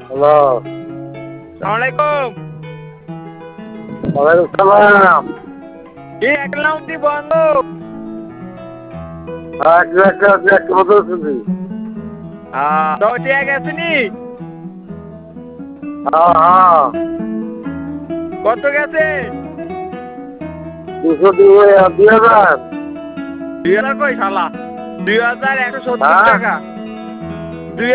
Hello. সালামালাইকুম। ওয়ালাইকুম সালাম। কি অ্যাকাউন্টটি বন্ধ? একটা মতো শুনছি। তো ঠিক আছে নি? হ্যাঁ হ্যাঁ। কত গেছে? 200 2,000। 2000 কই শালা? 2170 হ্যাঁ টাকা।